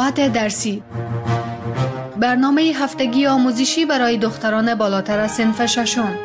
ساعت درسی، برنامه هفتگی آموزشی برای دختران بالاتر از صنف ششم.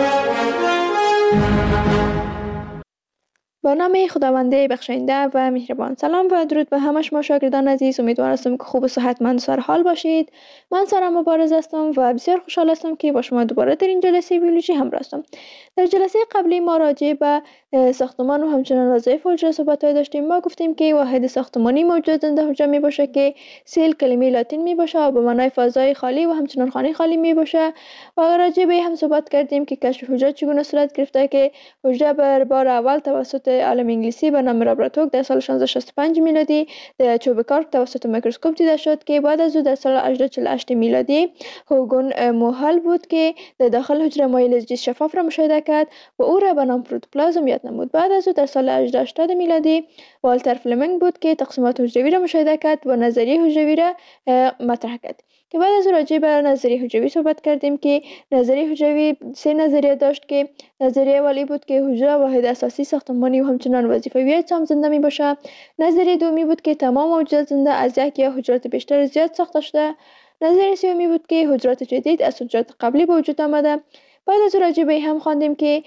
با نام خداونده بخشنده و مهربان. سلام و درود به همه شما شاگردان عزیز. امیدوار هستم که خوب و صحتمند و سرحال باشید. من سارا مبارز هستم و بسیار خوشحال هستم که با شما دوباره در این جلسه بیولوژی همراه هستم. در جلسه قبلی ما راجع به ساختمان و همچنین وظایف حجره صحبت‌های داشتیم. ما گفتیم که واحد ساختمانی موجود زنده حجره می باشه که سیل کلمه لاتین می باشه و به معنای فضای خالی و همچنین خانه خالی می باشه. و راجع به هم صحبت کردیم که کشف حجره چگونه صورت گرفته که حجره بر بار اول توسط عالم انگلیسی به نام رابرت هوک در سال 1665 میلادی در چوب کار توسط میکروسکوپ دیده شد که بعد از او در سال 1848 میلادی هوگون موهل بود که در داخل حجره مایع لزجی شفاف را مشاهده کرد و او را به نام پروتوپلازم یاد نمود. بعد از او در سال 1880 میلادی والتر فلمنگ بود که تقسیمات حجروی را مشاهده کرد و نظریه حجروی را مطرح کرد. که بعد از راجع به نظریه حجروی صحبت کردیم که نظریه حجروی سه نظریه داشت که نظریه اولی بود که حجره واحد اساسی ساختمانی و همچنان وظیفوی اجسام زنده می باشه. نظریه دومی بود که تمام موجودات زنده از یک یا حجرات بیشتر زیاد ساخته شده. نظریه سومی بود که حجرات جدید از حجرات قبلی به وجود آمده. بعد از راجع به هم خواندیم که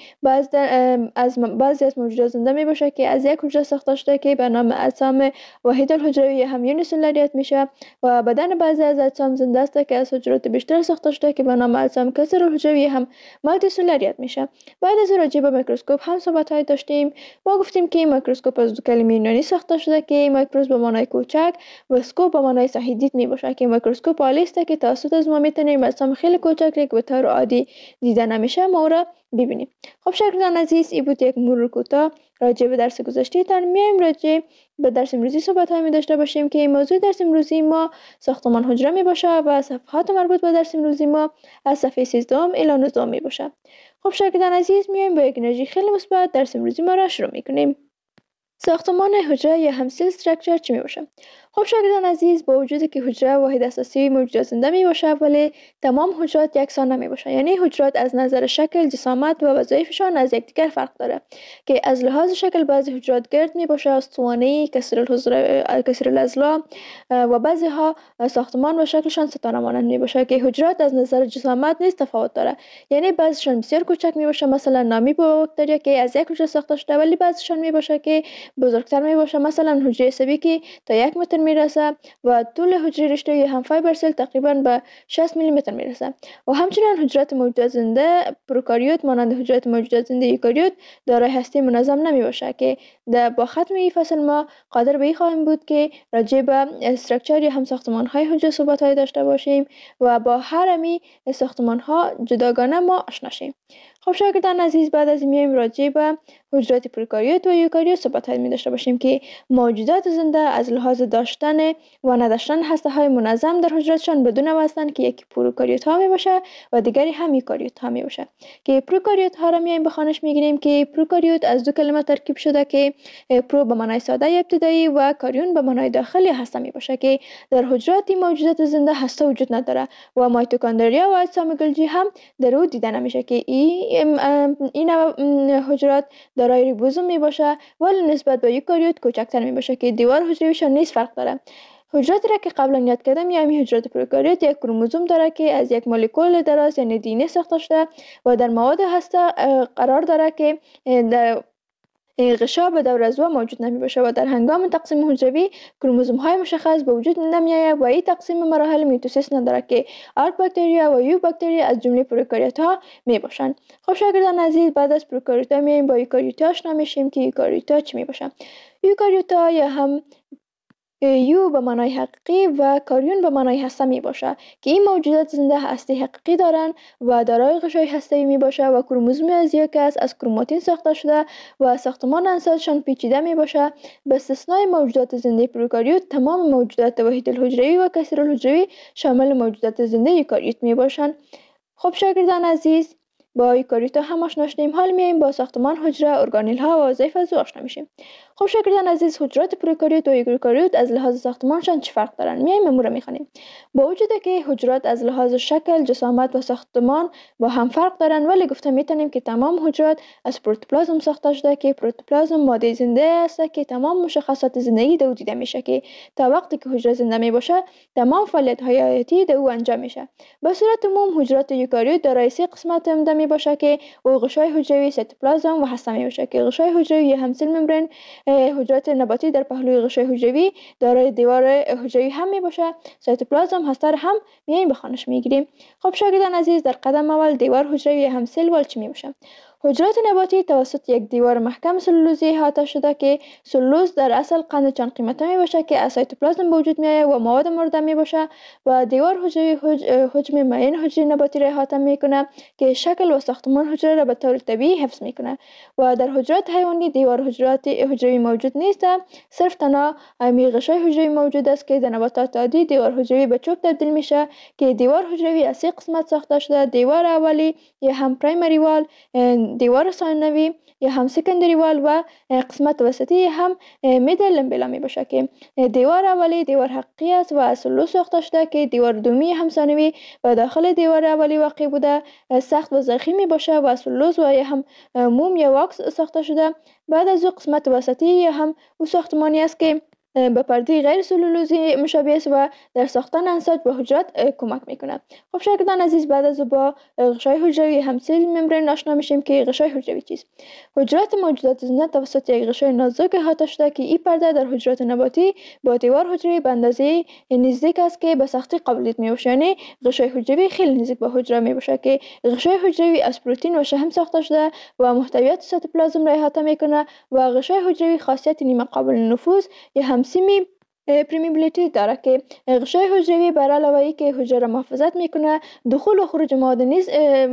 بعضی از موجودات زنده می باشه که از یک حجره ساخته شده که به نام اجسام واحد الحجروی هم یونیسلولاریت میشه و بدن بعضی از اجسام زنده است که از حجرات بیشتر ساخته شده که به نام اجسام کثیر الحجروی هم مالتی سلولاریت میشه. بعد از راجع به میکروسکوپ هم صحبت‌های داشتیم. ما گفتیم که میکروسکوپ از دو کلمه یونانی ساخته شده که میکروس به معنای کوچک و اسکوپ به معنای صحیح دید می باشه که میکروسکوپ آلی است که توسط از ما میتونیم اجسام خیلی کوچک که به طور عادی دیده نمیشه ما را ببینیم. خب شاگردان عزیز، این بود یک مرور کوتاه راجع به درس گذشته تان. میایم راجع به درس امروزی صحبت می داشته باشیم که موضوع درس امروزی ما ساختمان حجره می باشه و صفحات مربوط به درس امروزی ما از صفحه 13 الی 19 می باشه. خب شاگردان عزیز، میایم با یک انرژی خیلی مثبت درس امروزی ما را شروع میکنیم. ساختمان حجره یا هم سیل استراکچر چی می باشه؟ خب شاگردان عزیز، با وجودی که حجره واحد اساسی موجودات زنده می باشه ولی تمام حجرات یکسان نمی باشه. یعنی حجرات از نظر شکل، جسامت و وظایفشان از یکدیگر فرق داره که از لحاظ شکل بعضی حجرات گرد می باشه، اسطوانه‌ای، کثیر الاضلاع و بعضی ها ساختمان و شکلشان ستاره مانند می باشه که حجرات از نظر جسامت نیز تفاوت داره. یعنی بعضیشان بسیار کوچک می باشه، مثلا نامی باکتریا که از یک حجره ساخته شده، ولی بعضیشان می باشه که بزرگتر می باشه، مثلا حجره عصبی که تا 1 متر میرسه و طول حجره رشته هم فایبر سل تقریبا به 60 میلی متر میرسه. و همچنین حجرات موجودات زنده پروکاریوت مانند حجرات موجودات زنده یوکاریوت دارای هسته منظم نمی باشه که با ختم این فصل ما قادر به این خواهیم بود که راجع به استراکچر یا هم ساختمان های حجره صحبت های داشته باشیم و با هر امی ساختمان ها جداگانه ما آشنا شیم. خب شاگردان عزیز، بعد از میایم راجع به حجرات پروکاریوت و یوکاریوت صحبت می داشته باشیم که موجودات زنده از لحاظ داشتن و نداشتن هسته های منظم در حجراتشان بدون هستند که یکی پروکاریوت ها می باشه و دیگری هم یوکاریوت ها می باشه. که پروکاریوت ها را میایم به خوانش میگیریم که پروکاریوت از دو کلمه ترکیب شده که پرو به معنای ساده ابتدایی و کاریون به معنای داخلی هسته می باشه که در حجرات موجودات زنده هسته وجود نداره و مایتوکاندریا و اجسام گلجی هم در او دیده نمیشه که این حجرات دارای ریبوزوم می باشه ولی نسبت به یوکاریوت کوچکتر می باشه که دیوار حجرویشان نیز فرق داره. حجراتی را که قبلا یاد کردم یعنی حجرات پروکاریوت یک کروموزوم داره که از یک مولکول دراز یعنی دی ان ای ساخته شده و در مواد هسته قرار داره که در غشا به دور از او موجود نمی باشه و در هنگام تقسیم حجروی کروموزوم های مشخص به وجود نمی آید و این تقسیم مراحل میتوسیس نداره که آرک باکتریا و یو باکتریا از جمله پروکاریوت ها می باشند. خب شاگردان عزیز، بعد از پروکاریوت ها میایم با یوکاریوت ها آشنا میشیم که یوکاریوت ها چی می باشن. یوکاریوت ها یا هم یو به معنای حقیقی و کاریون به معنای هسته می باشه که این موجودات زنده هسته حقیقی دارن و دارای غشای هسته‌ای می باشه و کروموزوم از یک از کروماتین ساخته شده و ساختمان انساجشان پیچیده می باشه. به استثنای موجودات زنده پروکاریوت تمام موجودات واحد الحجروی و کثیر الحجروی شامل موجودات زنده یوکاریوت می باشند. خب شاگردان عزیز، با یوکاریوت هم آشنا شدیم. حالا میایم با ساختمان حجره، ارگانیل ها و وظایف از او آشنا میشیم. خب شاگردان عزیز، حجرات پروکاریوت و یوکاریوت از لحاظ ساختمانشان چه فرق دارن؟ میایم امور میخوانیم. با وجودی که حجرات از لحاظ شکل، جسامت و ساختمان با هم فرق دارن، ولی گفته میتونیم که تمام حجرات از پروتوپلازم ساخته شده که پروتوپلازم ماده زنده است که تمام مشخصات زندگی در او دیده میشه که تا وقتی که حجره زنده می باشه تمام فعالیت های حیاتی در او انجام میشه. به صورت عموم حجرات یوکاریوت دارای 3 قسمت عمده می باشه که او غشای حجروی، سیتوپلازم و هسته می باشه که غشای حجروی هم سل ممبرین. حجرات نباتی در پهلوی غشای حجروی دارای دیوار حجروی هم می باشه. سیتوپلازم هسته را هم میایم به خوانش میگیریم. خب شاگردان عزیز، در قدم اول دیوار حجروی هم سل وال چی می باشه؟ حجرات نباتی توسط یک دیوار محکم سلولوزی احاطه شده که سلولوز در اصل قند چند قیمته می باشه که از سیتوپلازم به وجود میآید و مواد مرده می باشه و دیوار حجروی حجم معین حجره نباتی را احاطه میکنه که شکل و ساختمان حجره را به طور طبیعی حفظ میکنه. و در حجرات حیوانی دیوار حجروی موجود نیست، صرف تنها غشای حجروی موجود است که در نباتات عادی دیوار حجروی به چوب تبدیل میشه که دیوار حجروی از 3 قسمت ساخته شده: دیوار اولی یا هم پرایمری وال، دیوار ثانوی یا هم سکندری وال و قسمت وسطی هم میدل لمبلا می باشه که دیوار اولی دیوار حقیقی است و از سلولوز ساخته شده که دیوار دومی هم ثانوی و داخل دیوار اولی واقع بوده سخت و زخمی می باشه و سلولوز و یا هم موم یا واکس ساخته شده. بعد از او قسمت وسطی یا هم او ساختمانی است که به پرده غیر سلولوزی مشابه است و در ساختن انساج به حجرات کمک میکنه. خب شاگردان عزیز، بعد از با غشای حجروی هم سل ممبرین آشنا میشیم که غشای حجروی چیست. حجرات موجودات زنده توسط یک غشای نازک احاطه شده که این پرده در حجرات نباتی با دیوار حجروی به اندازه نزدیک است که به سختی قابلیت میباشه. یعنی غشای حجروی خیلی نزدیک به حجره میباشه که غشای حجروی از پروتئین و شحم ساخته شده و محتویات سیتوپلازم را احاطه میکنه و غشای حجروی خاصیت نیمه قابل نفوذ یا هم سیمی پرمیبیلیتی داره که غشای حجروی بر علاوه ای که حجره را محافظت میکنه، دخول و خروج مواد نیز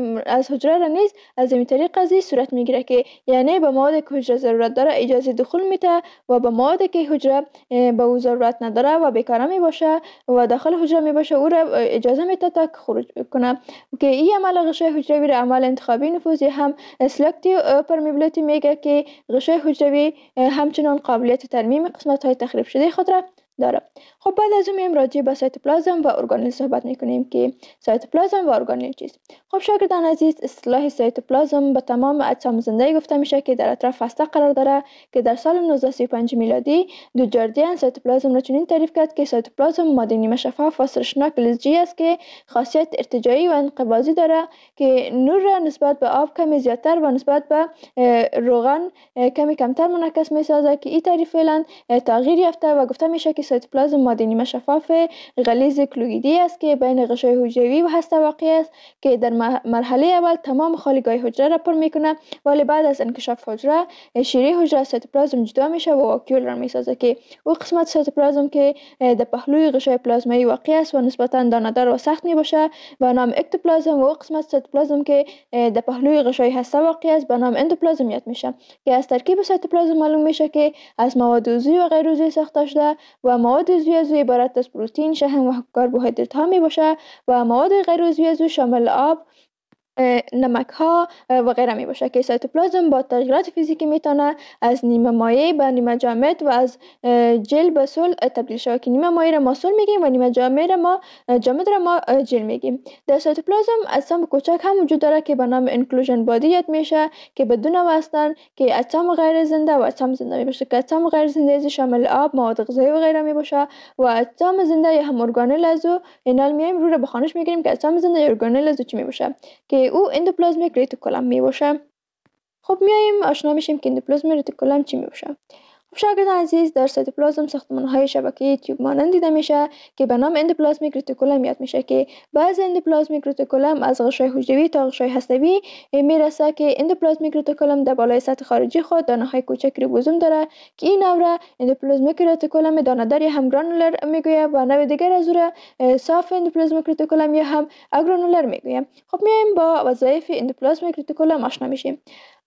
از حجره را نیز از این طریق قضیه صورت میگیره که یعنی به مواد که حجره ضرورت داره اجازه دخول میده و به مواد که حجره به او ضرورت نداره و بیکاره می باشه و داخل حجره می باشه او را اجازه میده تا خروج کنه که این عمل غشای حجروی را عمل انتخابی نفوذ هم سلکتیو پرمیبیلیتی میگه که غشای حجروی همچنان قابلیت ترمیم قسمت های تخریب شده خود را داره. خب بعد از اون میایم راجع به سیتوپلازم و ارگانیل صحبت میکنیم که سیتوپلازم و ارگانیل چیست. خب شاگردان عزیز، اصطلاح سیتوپلازم به تمام اجسام زنده گفته میشه که در اطراف هسته قرار داره که در سال 1935 میلادی دوجاردین سیتوپلازم را چنین تعریف کرد که سیتوپلازم ماده نیمه شفاف و سرشناک لزجی است که خاصیت ارتجاعی و انقباضی داره که نور را نسبت به آب کمی زیادتر و نسبت به روغن کمی کمتر منعکس میسازه که این تعریف فعلا تغییر یافته و گفته میشه که سیتوپلازم ماده نیمه شفاف غلیظ کلویدی است که بین غشای حجروی و هسته واقع است که در مرحله اول تمام خالیگاه حجره را پر میکنه، ولی بعد از انکشاف حجره شیره حجره سیتوپلازم جدا میشه و واکیول را میسازه که او قسمت سیتوپلازم که در پهلوی غشای پلازمایی واقع است و نسبتا دانه‌دار و سخت میباشه به نام اکتوپلازم و او قسمت سیتوپلازم که در پهلوی غشای هسته واقع است به نام اندوپلازم یاد میشه که از ترکیب سیتوپلازم معلوم میشه که از مواد عضوی و غیر عضوی ساخته شده و مواد عضوی از او عبارت از پروتئین، شحم و کربوهیدرات ها می باشه و مواد غیر عضوی از او شامل آب، نمک ها و غیره می باشه که سیتوپلازم با تغییرات فیزیکی میتونه از نیمه مایع به نیمه جامد و از جل به صلب تبدیل شود که نیمه مایع را ما صلب میگیم و نیمه جامد را ما جل میگیم. در سیتوپلازم اجسام کوچک هم وجود داره که به نام انکلوژن بادی یاد میشه که بدون واسطن که اجسام غیر زنده و اجسام زنده می باشه که اجسام غیر زنده شامل آب، مواد غذایی و غیره می باشه و اجسام زنده یا هم ارگانل از او اینال میایم رو را به خوانش میگیریم که اجسام زنده یا ارگانل از او چی می باشه که او اندوپلازمیک ریتیکولم می باشه. خب میایم آشنا میشیم که اندوپلازمیک ریتیکولم چی می باشه. خب شاگردان عزیز، در سیتوپلازم ساختمان‌های شبکه‌ای تیوب مانند دیده میشه که به نام اندوپلازمیک ریتیکولم یاد میشه که بعض اندوپلازمیک ریتیکولم از غشای حجروی تا غشای هسته‌ای میرسه که اندوپلازمیک ریتیکولم در بالای سطح خارجی خود دانه‌های کوچک ریبوزوم داره که این نوع اندوپلازمیک ریتیکولم دانه‌دار یا هم گرانولر میگویه و نوع دیگر از او صاف اندوپلازمیک ریتیکولم یا هم اگرانولر میگویه. خب میایم با وظایف اندوپلازمیک ریتیکولم آشنا میشیم.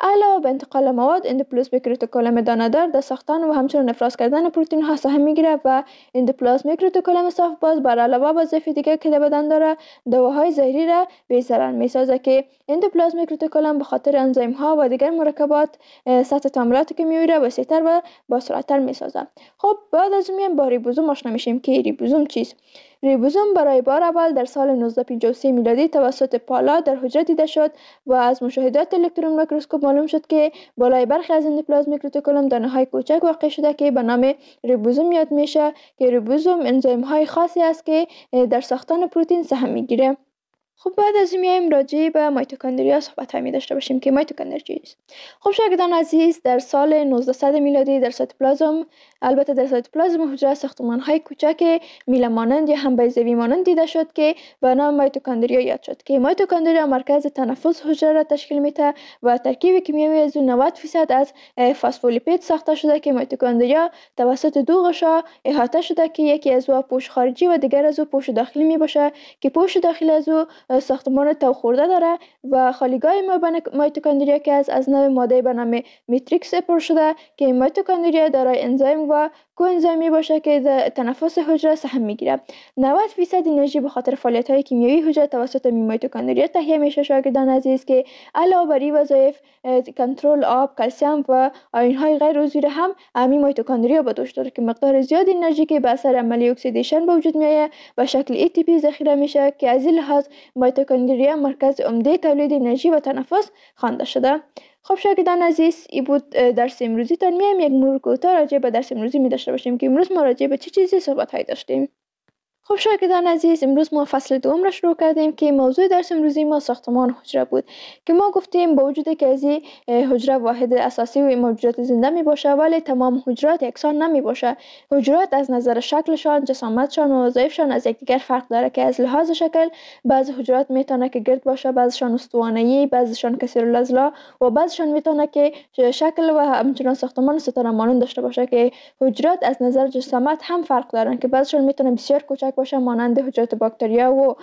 علاوه بر انتقال مواد، اندوپلازمیک رتیکولوم دانه‌دار در ساختن و همچنین افراز کردن پروتئین ها سهم میگیره و اندوپلازمیک رتیکولوم صاف باز بر علاوه وظایف دیگه که در بدن داره، دواهای زهری را بی ضرر میسازه که اندوپلازمیک رتیکولوم به خاطر انزیم ها و دیگر مرکبات سطح تعاملات کیمیایی را وسیع‌تر و با سرعت‌تر میسازه. خب بعد از این با ریبوزوم آشنا میشیم که ریبوزوم چیست. ریبوزوم برای بار اول در سال 1953 میلادی توسط پالا در حجره دیده شد و از مشاهدات الکترون میکروسکوپ معلوم شد که بالای برخی از اندوپلازمیک رتیکولوم دانه‌های کوچک واقع شده که به نام ریبوزوم یاد میشه که ریبوزوم انزیم‌های خاصی است که در ساختن پروتئین سهم میگیره. خب بعد از این میایم راجع به میتوکندریا صحبت می داشته باشیم که میتوکندریا چیست. خب شاگردان عزیز، در سال 1900 میلادی در سایتوپلازم، البته در سایتوپلازم حجره ساختمان‌های کوچک میله مانند یا هم بیضوی مانند دیده شد که به نام میتوکندریا یاد شد که میتوکندریا مرکز تنفس حجره را تشکیل میده و ترکیب کیمیایی از 90% از فسفولیپید ساخته شده که میتوکندریا توسط دو غشا احاطه شده که یکی از او پوش خارجی و دیگر از او پوش داخلی می باشه که پوش داخلی از او ساختمان تو خورده داره و خالیگاه میتوکندریا که از نوع ماده به نام میتریکس پر شده که میتوکندریا دارای انزیم و کوانزیمی باشه که در تنفس حجره سهم میگیره. 90% انرژی به خاطر فعالیت‌های کیمیایی حجره توسط میتوکندریا تهیه میشه. شاگردان عزیز که علاوه بر این وظایف کنترل آب، کلسیم و آیون‌های غیر عضوی هم میتوکندریا به دوش داره که مقدار زیاد انرژی که به اثر عملیه اکسیدیشن به وجود میاد به شکل ATP ذخیره میشه که از این لحاظ میتوکندریا مرکز عمده تولید انرژی و تنفس خوانده شده. خب شاگردان عزیز، این بود درس امروزی تان. میایم یک مرور کوتاه راجع به درس امروزی می داشته باشیم که امروز ما راجع به چه چیزی صحبت های داشتیم. خب شاگردان عزیز، امروز ما فصل دوم را شروع کردیم که موضوع درس امروزی ما ساختمان حجره بود که ما گفتیم با وجود که از حجره واحد اساسی و موجودات زنده می باشه ولی تمام حجرات یکسان نمی باشه. حجرات از نظر شکلشان، جسامتشان و وظایفشان از یکدیگر فرق داره که از لحاظ شکل بعضی حجرات میتونه که گرد باشه، بعضیشان استوانه‌ای، بعضیشان کثیرالاضلاع و بعضیشان میتونه که شکل و همچنان ساختمان ستاره مانند داشته باشه که حجرات از نظر جسامت هم فرق دارن که بعضیشان میتونه بسیار کوچک باشه مانند حجرات باکتریا و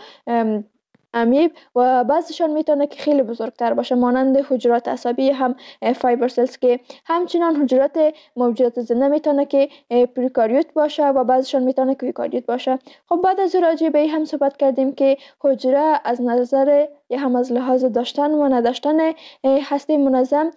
امیب و بعضیشان میتونه که خیلی بزرگتر باشه مانند حجرات عصبی هم فایبر سلز که همچنان حجرات موجودات زنده میتونه که پروکاریوت باشه و بعضیشان میتونه که یوکاریوت باشه. خب بعد از راجع به هم صحبت کردیم که حجره از نظر یا هم از لحاظ داشتن و نداشتن هسته منظم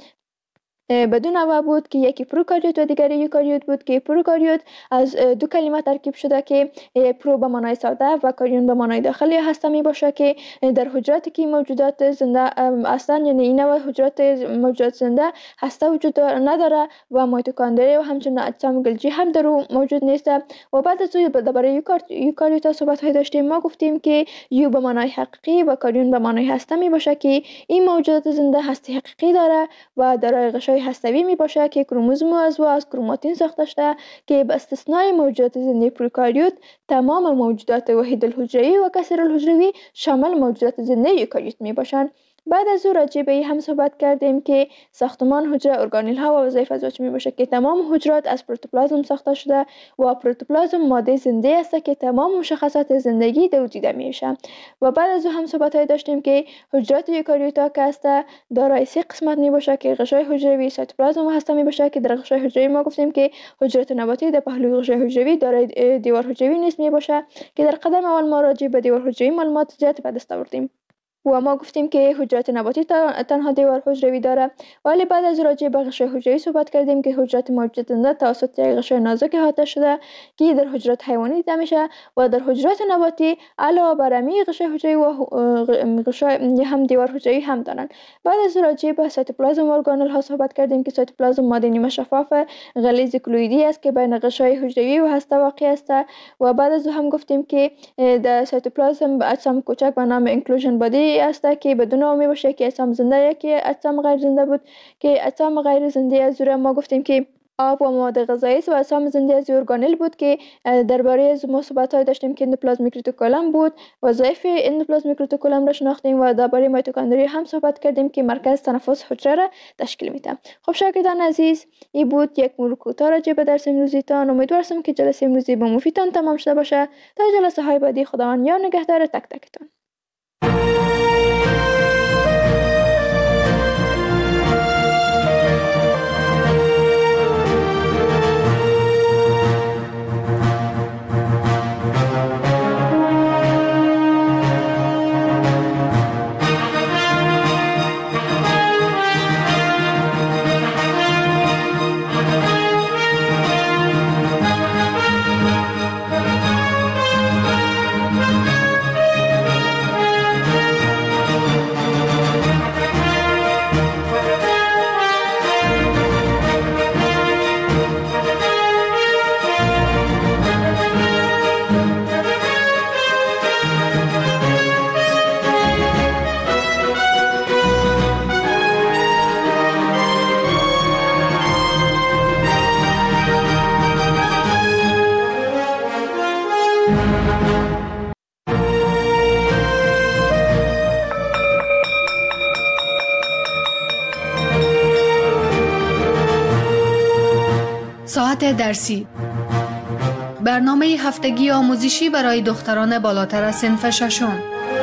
بدون نوع بود که یکی پروکاریوت و دیگری یوکاریوت بود که پروکاریوت از دو کلمه ترکیب شده که پرو به معنای ساده و کاریون به معنای داخلی هسته می باشه که در حجراتی که موجودات زنده اصلا یعنی این نوع حجرات موجودات زنده هسته وجود نداره و میتوکندریا و همچنین اجسام گلجی هم در او موجود نیست. و بعد از او درباره یوکاریوت صحبت های داشتیم. ما گفتیم که یو به معنای حقیقی و کاریون به معنای هسته می باشه که این موجودات زنده هسته حقیقی داره و دارای غشای هسته‌ای می باشه که کروموزوم از کروماتین ساخته شده که به استثنای موجودات زنده پروکاریوت تمام موجودات وحید الحجروی و کثیر الحجروی شامل موجودات زنده یوکاریوت می باشند. بعد از او راجع به هم صحبت کردیم که ساختمان حجره ارگانیل ها و وظایف از می باشه که تمام حجرات از پروتوپلازم ساخته شده و پروتوپلازم ماده زنده است که تمام مشخصات زندگی در او دیده میشه. و بعد از او هم صحبت های داشتیم که حجرات یوکاریوت ها که است دارای 3 قسمت می باشه که غشای حجروی، سایتوپلازم و هسته می باشه که در غشای حجروی ما گفتیم که حجرات نباتی در پهلوی غشای حجروی دارای دیوار حجروی نیست می باشه که در قدم اول ما راجع به دیوار حجروی معلومات زیاد به دست آوردیم و ما گفتیم که حجرات نباتی تنها دیوار حجروی داره ولی بعد از راجع به غشای حجروی صحبت کردیم که حجرات موجودات زنده توسط یک غشای نازک احاطه شده که در حجرات حیوانی دیده میشه و در حجرات نباتی علاوه بر همین غشای حجروی و غشای هم دیوار حجروی هم دارن. بعد از راجع به سایتوپلازم و ارگانل ها صحبت کردیم که سایتوپلازم ماده نیمه شفاف غلیظ کلویدی است که بین غشای حجروی و هسته واقع است و بعد از هم گفتیم که در سایتوپلازم اجسام کوچک به نام انکلوژن بادی است که بدون او می باشه که اجسام زنده یکی اجسام غیر زنده بود که اجسام غیر زنده از ما گفتیم که آب و مواد غذایی و اجسام زنده از ارگانل بود که درباره از ما صحبت های داشتیم که اندوپلازمیک رتیکولوم بود. وظایف اندوپلازمیک رتیکولوم را شناختیم و درباره میتوکندریا هم صحبت کردیم که مرکز تنفس حجره را تشکیل میده. خب شاگردان عزیز، این بود یک مرور کوتاه راجع به درس امروزی تان. امیدوارم که جلسه امروزی با مفیدتان تمام شده باشه. تا جلسه های بعدی خداوند یار نگهدار تک تکتان. ساعت درسی، برنامه هفتگی آموزشی برای دختران بالاتر از صنف ششم.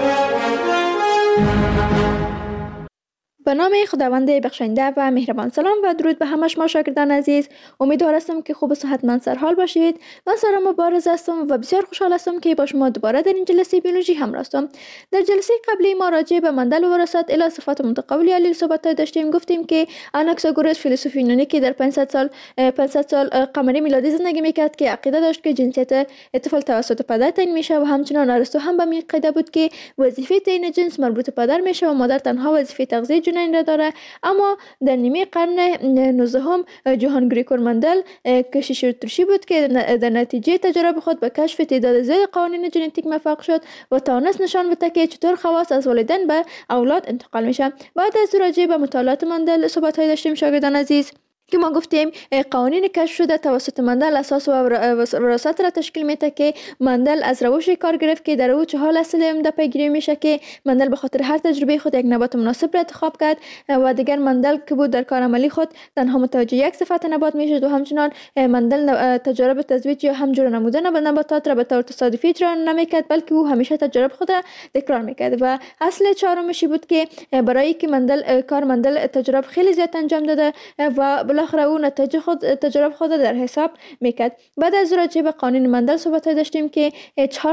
به نام خداوند بخشنده و مهربان. سلام و درود به همه شما شاگردان عزیز. امیدوار هستم که خوب و صحتمند سرحال باشید. من سارا مبارز هستم و بسیار خوشحال هستم که با شما دوباره در این جلسه بیولوژی همراه هستم. در جلسه قبلی ما راجع به مندل و وراثت الی صفات متقابل علیل صحبت داشتیم. گفتیم که آناکساگوروس فیلسوف یونانی که در 500 سال قمری میلادی زندگی میکرد که عقیده داشت که جنسیت طفل توسط پدر تعیین میشه و همچنین ارسطو هم به این قاعده بود که وظیفه تعیین جنس مربوط به پدر میشه و مادر تنها وظیفه تغذیه جنین را داره. اما در نیمه قرن 19 جوهان گریگور مندل کشیش اتریشی بود که در نتیجه تجربه خود به کشف تعداد زیاد قوانین ژنتیک موفق شد و توانست نشان بده که چطور خواص از والدین به اولاد انتقال میشه. بعد از راجع به مطالعات مندل صحبت‌های داشتیم شاگردان عزیز که ما گفتیم قوانین کشف شده توسط مندل اساس و وراثت را تشکیل میده که مندل از روشی کار گرفت که در او 4 اصل عمده پیگیری میشه که مندل به خاطر هر تجربه خود یک نبات مناسب را انتخاب کرد و دیگر مندل که بود در کار عملی خود تنها متوجه یک صفت نبات میشد و همچنان مندل تجارب تزویج یا همجور نمودن نباتات را به طور تصادفی اجرا نمیکرد بلکه او همیشه تجارب خود را تکرار میکرد. و اصل چهارمش بود که برای که مندل تجربه خیلی زیاد انجام داده و بالاخره او تجربه خود در حساب میکرد. بعد از راجع به قانون مندل صحبت داشتیم که 4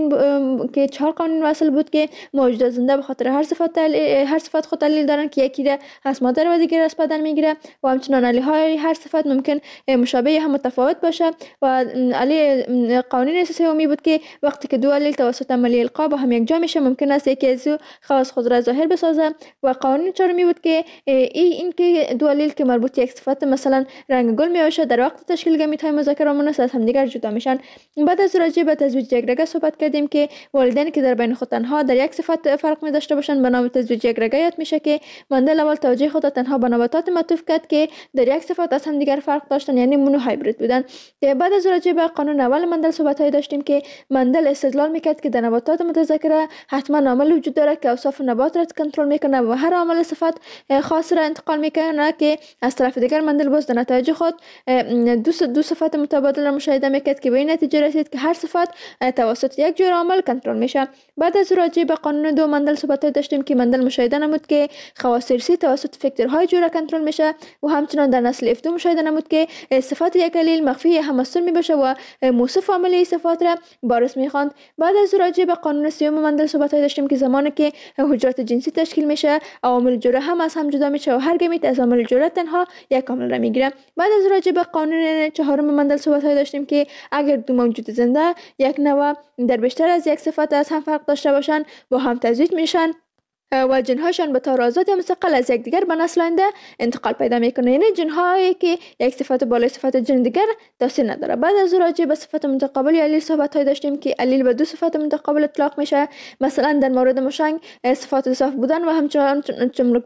قانون اصل بود که موجودات زنده به خاطر هر صفت خود دلیل دارن که یکی را از مادر و دیگر از پدر میگیره و همچنان علیهای هر صفت ممکن مشابه یا هم متفاوت باشه. و قانون سومی بود که وقتی که دو علیل توسط عملیه القا با هم یک جا میشه ممکن است یکی از خواص خود را ظاهر بسازه. و قانون چهارمی بود که این که دو علیل که مربوط یک صفت مثلا رنگ گل میشه در وقت تشکیل گمیت های مذکر و مؤنث از همدیگر جدا میشن. بعد از راجع به تزویج یک رگه صحبت کردیم که والدین که در بین خود تنها در یک صفت فرق می داشته باشند به نام تزویج یک رگه یاد میشه که مندل اول توجه خود تنها به نباتات معطوف کرد که در یک صفت از همدیگر فرق داشتن یعنی مونو هایبرید بودن. بعد از راجع به قانون اول مندل صحبت های داشتیم که مندل استدلال میکرد که در نباتات متذکره حتما عامل وجود داره که اوصاف نبات را کنترل میکنه و هر عامل صفت خاص را انتقال میکنه که از طرف دیگر مندل باز در نتایج خود دو صفت متبادل را مشاهده میکرد که به این نتیجه رسید که هر صفت توسط یک جور عامل کنترل میشه. بعد از راجع به قانون دو مندل صحبت داشتیم که مندل مشاهده نمود که خواص ارثی توسط فاکتورهای جور کنترل میشه و همچنین در نسل F2 مشاهده نمود که صفات یک علیل مخفی یا هم مستور میباشه و موصف عاملی صفات را بارز میخواند. بعد از راجع به قانون سوم مندل صحبت داشتیم که زمانی که حجرات جنسی تشکیل میشه عوامل جوره هم از هم جدا میشه و هر گمیت از عامل جوره تنها یک عامل را میگیره. بعد از راجع به قانون چهارم مندل صحبت داشتیم که اگر دو موجود زنده یک نوع در بیشتر از یک صفت از هم فرق داشته باشند با هم تزویج میشن و جنهاشان به طور آزاد یا مستقل از یکدیگر به نسل آینده انتقال پیدا میکنه یعنی جنهایی که یک صفت بالای صفت جن دیگر تاثیر نداره. بعد از راجع به صفت متقابل علیل صحبت داشتیم که علیل به دو صفت متقابل اطلاق میشه. مثلا در مورد مشنگ صفات صاف بودن و همچنان چملک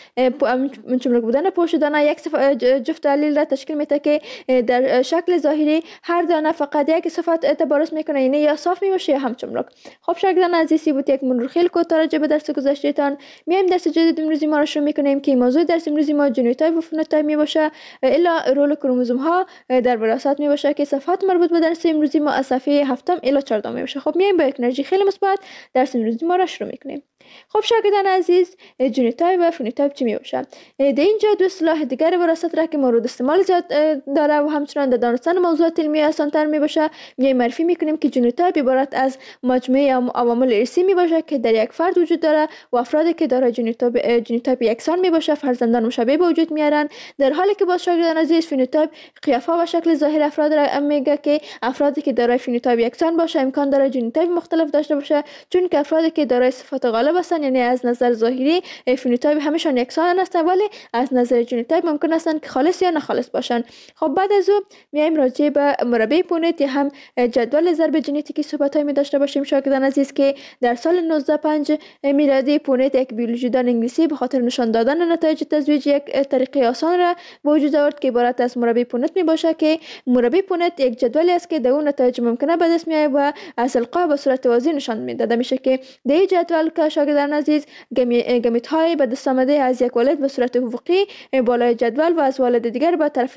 بودن پوست دانه یک جفت علیل را تشکیل میده که در شکل ظاهری هر دانه فقط یک صفت تبارز میکنه یعنی یا صاف میباشه یا هم چملک. خب شاگردان عزیزی بود یک مرور خیلی کوتاه راجع به درس گذشته میایم درس جدید امروزی ما را شروع میکنیم که موضوع درس امروزی ما ژنوتایپ و فنوتایپ میباشه الا رول کروموزوم ها در وراثت میباشه که صفحات مربوط به درس امروزی ما از صفحه 7 الی 14 میباشه. خب میایم با یک انرژی خیلی مثبت درس امروزی ما را شروع میکنیم. خب شاگردان عزیز ژنوتایپ و فنوتایپ چی میباشه؟ در اینجا دو اصطلاح دیگر وراثت را که مورد استعمال زیاد داره و همچنان در دانستن موضوعات علمی آسان‌تر میباشه میایم معرفی میکنیم که ژنوتایپ عبارت از مجموعه عوامل ارثی میباشه که در یک فرد وجود داره و افرادی که دارای ژنوتایپ یکسان میباشه فرزندان مشابه به وجود میارن. در حالی که باز شاگردان عزیز فنوتایپ قیافه و شکل ظاهر افراد را میگه که افرادی که دارای فنوتایپ یکسان باشه امکان داره ژنوتایپ مختلف داشته باشه چون که افرادی که دارای صفات غالب هستن یعنی از نظر ظاهری فنوتایپ همشون یکسان هستن ولی از نظر ژنوتایپ ممکن هستن که خالص یا ناخالص باشن. خب بعد از او میایم راجع به مربع پونت یا هم جدول ضرب ژنتیکی صحبت‌های می داشته باشیم شاگردان عزیز که در سال 1905 میلادی پونت یک بیولوژیدان انگلیسی به خاطر نشان دادن نتایج تزویج یک طریقه آسان را به وجود آورد که عبارت از مربع پونت می باشه که مربع پونت یک جدولی است که در اون نتایج ممکنه به دست میاد و از القا به صورت واضح نشان میداده میشه که در این جدول که شاگردان عزیز، گمیت های به دست آمده از یک والد به صورت افقی بالای جدول و از والد دیگر به طرف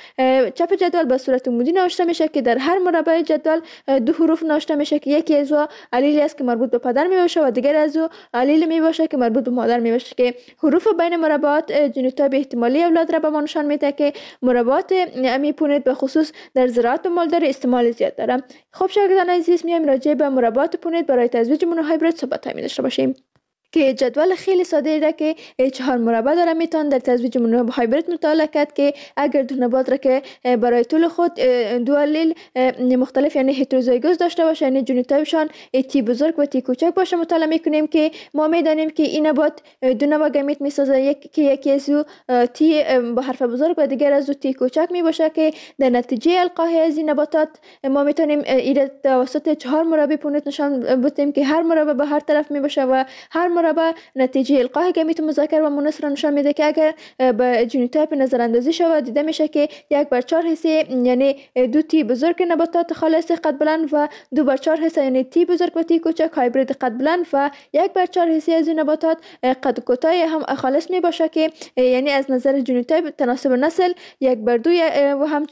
چپ جدول به صورت عمودی نوشته میشه که در هر مربع جدول دو حروف نوشته میشه که یکی از علیل است که مربوط به پدر می باشه و دیگر از علیل می باشه که مربوط به مادر می باشه که حروف بین مربعات ژنوتایپ احتمالی اولاد را به ما نشان میده که مربعات امی پونت به خصوص در زراعت و مالداری استعمال زیاد داره. خب شاگردان عزیز، میایم راجع به مربعات پونت برای تزویج مونوهایبرید صحبت می داشته باشیم که جدول خیلی ساده ای را که 4 مربع داره میتون در تزویج مونوهایبرید مطالعه کرد که اگر دو نبات را که برای طول خود دو علیل مختلف یعنی هتروزایگوس داشته باشه، یعنی ژنوتایپشان تی بزرگ و تی کوچک باشه، مطالعه میکنیم که ما میدانیم که این نبات دو نوع گمیت میسازه، یکی از تی با حرف بزرگ و دیگر از تی کوچک می باشه که در نتیجه القاح از این نباتات ما میتونیم این توسط 4 مربع پونت نشان بدیم که هر مربع به هر طرف می باشه و هر مربع نتیجه القاح گمیت مذکر و مؤنث را نشان میده که اگر به ژنوتایپ نظر اندازی شود دیده میشه که 1/4 حصه یعنی 2 تی بزرگ نباتات خالص قد بلند و 2/4 حصه یعنی تی بزرگ و تی کوچک هایبرید قد بلند و 1/4 حصه از این نباتات قد کوتاه هم خالص می باشه که یعنی از نظر ژنوتایپ تناسب نسل 1/2 و هم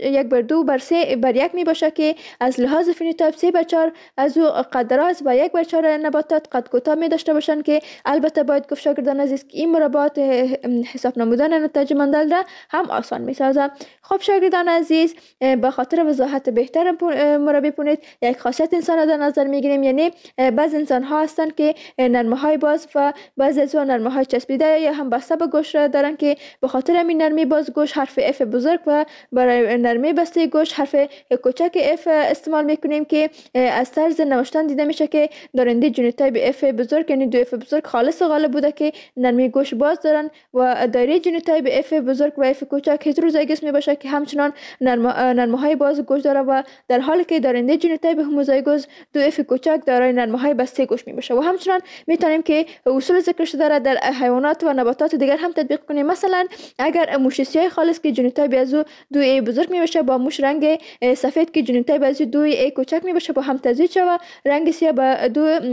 1/2/3/1 می باشه که از لحاظ فنوتایپ 3/4 از او قد دراز و 1/4 نباتات قد کوتاه می داشته باشند که البته باید گفت شاگردان عزیز که این مربعات حساب نمودن نتایج مندل را هم آسان می سازه. خب شاگردان عزیز، به خاطر وضاحت بهتر مربع پونت یک خاصیت انسان را در نظر می گیریم، یعنی بعض انسان ها هستند که نرمه های باز و بعضی از نرمه های چسبیده یا هم بسته به گوش را دارن که به خاطر همین نرمه باز گوش حرف اف بزرگ و برای نرمه بسته گوش حرف کوچک اف استعمال میکنیم که از طرز نوشتن دیده میشه که دارنده ژنوتایپ اف بزرگ یعنی 2 اف بزرگ خالص غالب بوده که نرمه گوش باز دارن و دایره ژنوتایپ اف بزرگ و اف کوچک هتروزایگوس می باشه که همچنان نرمه های باز گوش داره و در حالی که دارنده ژنوتایپ هوموزایگوس 2 اف کوچک دارای نرمه های بسته گوش می باشه. و همچنان میتونیم که اصول ذکر شده را در حیوانات و نباتات دیگر هم تطبیق کنیم. مثلا اگر موش سیاه خالص که ژنوتایپ از 2 ای بزرگ می باشه با موش رنگ سفید که ژنوتایپ از 2 ای کوچک می باشه با هم تزویج شود، رنگ سیاه با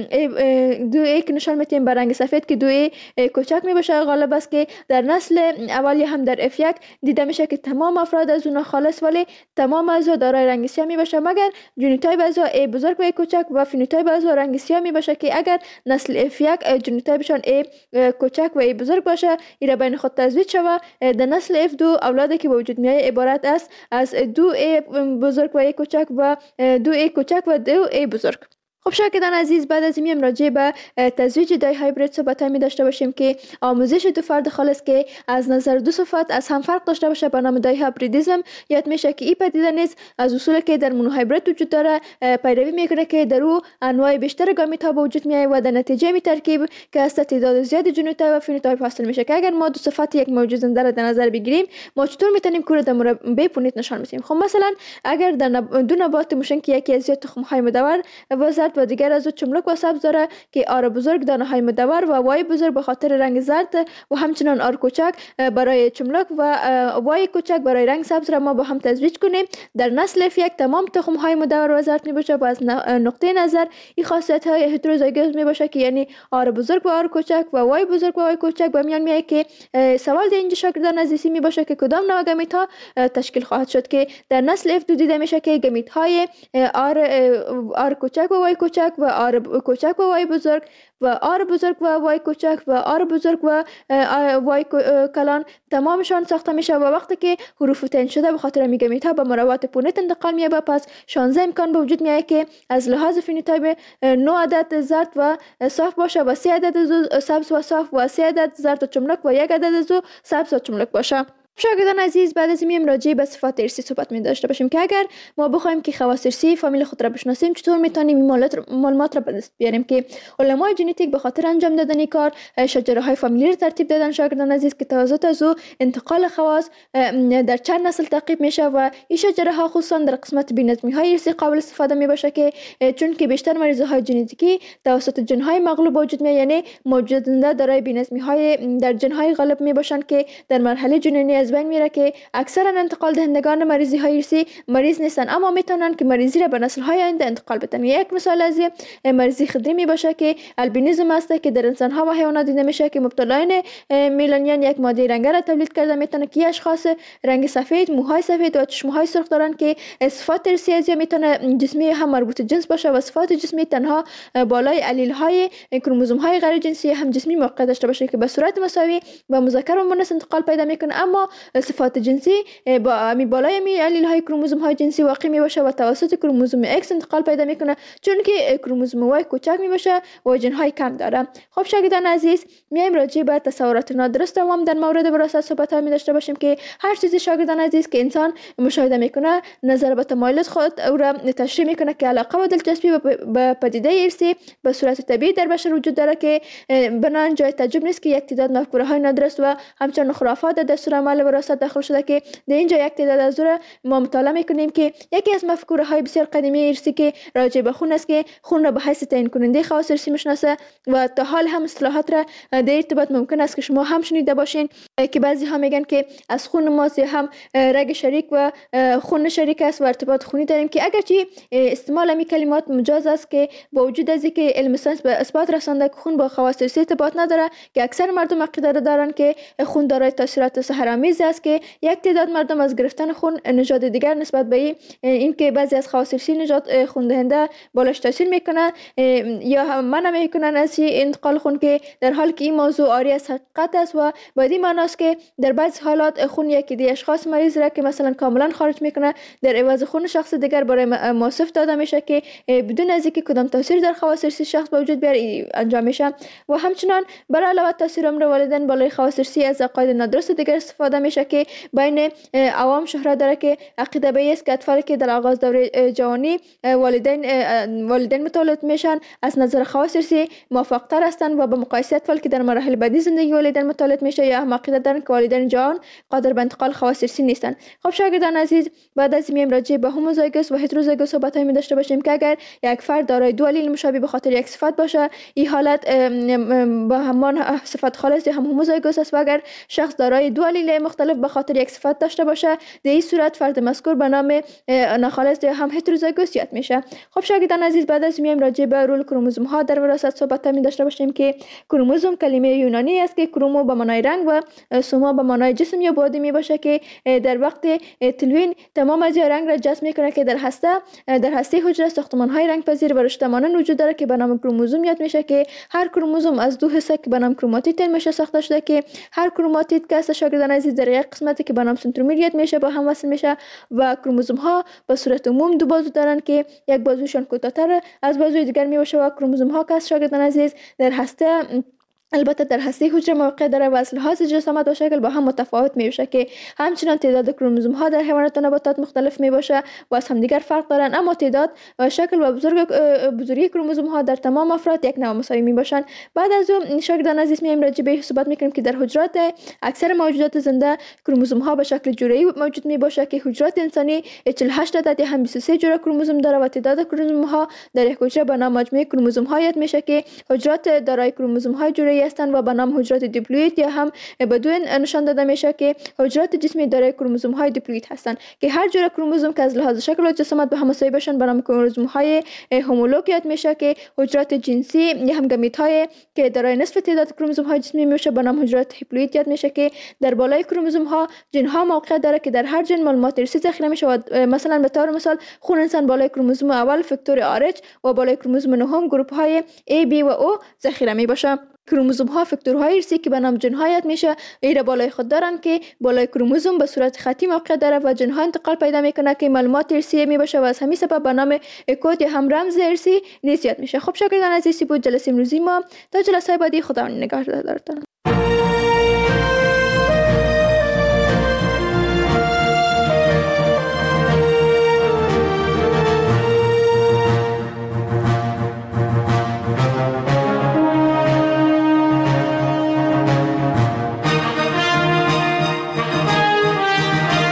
2 ای که نشان میتیم با رنگ سفید که 2 ای کوچک می باشه غالب است که در نسل اولی هم در F1 دیده میشه که تمام افراد از اون خالص ولی تمام از دارای رنگ سیاه می باشه مگر ژنوتایپ از ای بزرگ و ای کوچک و فنوتایپ از رنگ سیاه می باشه که اگر نسل F1 ژنوتایپشان ای کوچک و ای بزرگ باشه ایرا بین خود تزویج شود، در نسل F2 اولادی که به وجود میاد عبارت است از 2 ای بزرگ و ای کوچک و 2 ای کوچک و 2 ای بزرگ. خب شاگردان عزیز، بعد از این راجع به تزویج دای هایبرید صحبت می داشته باشیم که آموزش دو فرد خالص که از نظر دو صفات از هم فرق داشته باشه به نام دای هایبریدیسم یاد میشه که این پدیده نیز از اصولی که در مونوهایبرید وجود داره پیروی میکنه که در او انواع بیشتر گامیت ها به وجود میاد و در نتیجه می ترکیب که از تعداد زیادی ژنوتایپ و فنوتایپ حاصل میشه که اگر ما دو صفات یک موجود زنده را در نظر بگیریم ما چطور میتونیم کور در مربع پونت نشان بدیم؟ خب مثلا اگر در دو نبات موشن که یکی از زیاد تخم های مدور و زرد و دیگر از چملک و سبز داره که آر بزرگ دانه های مدور و وای بزرگ به خاطر رنگ زرد و همچنان آر کوچک برای چملک و وای کوچک برای رنگ سبز را ما با هم تزویج کنیم، در نسل F1 تمام تخم های مدور و زرد می باشه و از نقطه نظر این خاصیت های هتروزایگوس می باشه که یعنی آر بزرگ و آر کوچک و وای بزرگ و وای کوچک به میان میاد که سوال در اینجا شاگردان عزیزی می باشه که کدام نوع گمیت ها تشکیل خواهد شد که در نسل F2 دیده میشه که گمیت های آر کوچک و وای کوچک و آر کوچک و وای بزرگ و آر بزرگ و وای کوچک و آر بزرگ و وای کلان تمامشان ساخته میشه و وقتی که حروف تعیین شده به خاطر میگمیت ها به مربعات پونت انتقال میشه پس 16 امکان به وجود میاد که از لحاظ فنوتایپ 9 عدد زرد و صاف باشه و 3 عدد سبز و صاف و 3 عدد زرد و چملک و 1 عدد سبز و چملک باشه. شاگردان عزیز، بعد از این راجع به صفات ارثی صحبت می داشته باشیم که اگر ما بخوایم که خواص ارثی فامیل خود را بشناسیم چطور میتونیم این معلومات را به دست بیاریم که علمای ژنتیک به خاطر انجام دادن کار شجره های فامیلی را ترتیب دادن شاگردان عزیز که توسط از انتقال خواص در چند نسل تعقیب میشه و این شجره ها خصوصا در قسمت بی‌نظمی های ارثی قابل استفاده می باشه که چون که بیشتر مریض های ژنتیکی توسط جن های مغلوب وجود میاد، یعنی موجودنده دارای بی‌نظمی های در جن های غالب می باشند که در مرحله جنینی از بین میره که اکثرا انتقال دهندگان مریضی های ارثی مریض نیستن، اما میتونن که مریضی را به نسل های آینده انتقال بدن. یک مثال از مریضی خدری می باشه که البینیزم است که در انسان ها و حیوانات دیده میشه که مبتلایان میلانین یک ماده رنگی را تولید کرده میتونه که اشخاص رنگ سفید، موهای سفید و چشمهای سرخ دارن که صفات ارثی از میتونه جسمی هم مربوط جنس باشه و صفات جسمی تنها بالای علیل های کروموزوم های غیر جنسی هم جسمی موقع داشته باشه که به صورت مساوی و مذکر و مؤنث انتقال پیدا میکنه، اما صفات جنسی با بالای می علیل های کروموزوم های جنسی واقع می باشه و توسط کروموزوم X انتقال پیدا میکنه، چون که کروموزوم Y کوچک می باشه و ژن های کم داره. خب شاگردان عزیز، میایم راجع به تصورات نادرست عوام در مورد وراثت صحبت ها می داشته باشیم که هر چیزی شاگردان عزیز که انسان مشاهده میکنه نظر به تمایلات خود او را تشریح میکنه که علاقه و دلچسپی به پدیده ارثی به صورت طبیعی در بشر وجود داره که بنان جای تعجب نیست که یک تعداد مفکوره های نادرست و همچنین خرافات در دستور عمل وراثت داخل شده که در اینجا یک تعداد از او ما مطالعه میکنیم که یکی از مفکوره های بسیار قدیمی ارثی که راجع به خون است که خون را به حیث تعیین کننده خواص ارثی میشناسه و تا حال هم اصطلاحات را در ارتباط ممکن است که شما هم شنیده باشین که بعضی ها میگن که از خون ماست یا هم رگ شریک و خون شریک است و ارتباط خونی داریم که اگرچه استعمال این کلمات مجاز است که با وجود از اینکه علم ساینس به اثبات رسانده که خون با خواص ارثی ارتباط نداره، که اکثر مردم عقیده دارند که خون دارای تاثیرات سحرآمیز است که یک تعداد مردم از گرفتن خون نژاد دیگر نسبت به اینکه بعضی از خواص ارثی نژاد خون دهنده بالاش تاثیر میکنه یا منع میکنن از انتقال خون، که در حالی که این موضوع عاری از حقیقت است و با این معناست که در بعضی حالات خون یکی دی اشخاص مریض را که مثلا کاملا خارج میکنه در عوض خون شخص دیگر برای موصف داده میشه که بدون از اینکه کدام تاثیر در خواص ارثی شخص به وجود بیاره انجام میشه. و همچنان برای علاوه تاثیر عمر والدین بالای خواص ارثی از عقاید نادرست دیگر استفاده میشه که بین عوام شهرت داره که عقیده به است که اطفالی که در آغاز دوره جوانی والدین متولد میشن از نظر خواص ارثی موفق‌تر هستند و به مقایسه اطفال که در مراحل بعدی زندگی والدین متولد میشه یا هم عقیده دارن که والدین جوان قادر به انتقال خواص ارثی نیستن. خب شاگردان عزیز، بعد از این راجع به هوموزایگوس و هتروزایگوس صحبت می داشته باشیم که اگر یک فرد دارای دو علیل مشابه به خاطر یک صفت باشه، این حالت با همان صفت خالص یا هم هوموزایگوس است و اگر شخص دارای دو علیل مختلف به خاطر یک صفت داشته باشه، در این صورت فرد مذکور به نام ناخالص یا هم هتروزایگوس یاد میشه. خب شاگردان عزیز، بعد از این راجع به رول کروموزوم ها در وراثت صحبت می داشته باشیم که کروموزوم کلمه یونانی است که کرومو به معنای رنگ و سوما به معنای جسم یا بادی می باشه که در وقت تلوین تمام از رنگ را جذب میکنه که در هسته حجره ساختمان های رنگ پذیر و رشته مانند وجود داره که به نام کروموزوم یاد میشه که هر کروموزوم از دو حصه که به نام کروماتید میشه ساخته شده که هر کروماتید که شاگردان عزیز در یک قسمتی که به نام سنترومیر یاد میشه با هم وصل میشه و کروموزوم ها به صورت عموم دو بازو دارن که یک بازوشان کوتاه‌تر از بازوی دیگر میباشه و کروموزوم ها که شاگردان عزیز در هسته البته در هسته حجره موقع داره و از لحاظ جسامت و شکل با هم متفاوت میشه که همچنان تعداد کروموزوم ها در حیوانات و نباتات مختلف میباشه و از همدیگر فرق دارن، اما تعداد و شکل و بزرگی کروموزوم ها در تمام افراد یک نوع مساوی میباشن. بعد از اون شاگردان عزیز میایم راجع به صحبت میکنیم که در حجرات اکثر موجودات زنده کروموزوم ها به شکل جوره‌ای موجود میباشه که حجرات انسانی 48 عدد یا هم 23 جوره کروموزوم داره و تعداد کروموزوم ها در یک حجره به نام مجموعه کروموزوم ها یاد میشه که حجرات دارای کروموزوم های جوره‌ای هستند و به نام حجرات دیپلوید یا هم بدون نشان داده میشه که حجرات جسمی دارای کروموزوم های دیپلوید هستند که هر جوره کروموزوم که از لحاظ شکل و جسامت به هم مساوی باشن به نام کروموزوم های هومولوگ یاد میشه که حجرات جنسی یا هم گمیت های که دارای نصف تعداد کروموزوم های جسمی میشه به نام حجرات هیپلوید یاد میشه که در بالای کروموزوم ها ژن ها موقع داره که در هر ژن معلومات ارثی ذخیره میشه و مثلا به طور مثال خون انسان بالای کروموزوم اول فاکتور RH و بالای کروموزوم نهم گروپ های A B و O ذخیره میباشه. کروموزوم ها فاکتورهای ارثی که به نام ژن ها یاد میشه ایره بالای خود دارن که بالای کروموزوم به صورت خطی موقع داره و ژن ها انتقال پیدا میکنه که معلومات ارثی میباشه و از همین سبب به نام کد یا هم رمز ارثی نیز یاد میشه. خب شاگردان عزیزی بود جلسه امروزی ما، تا جلسه بعدی خداوند نگهدارتان.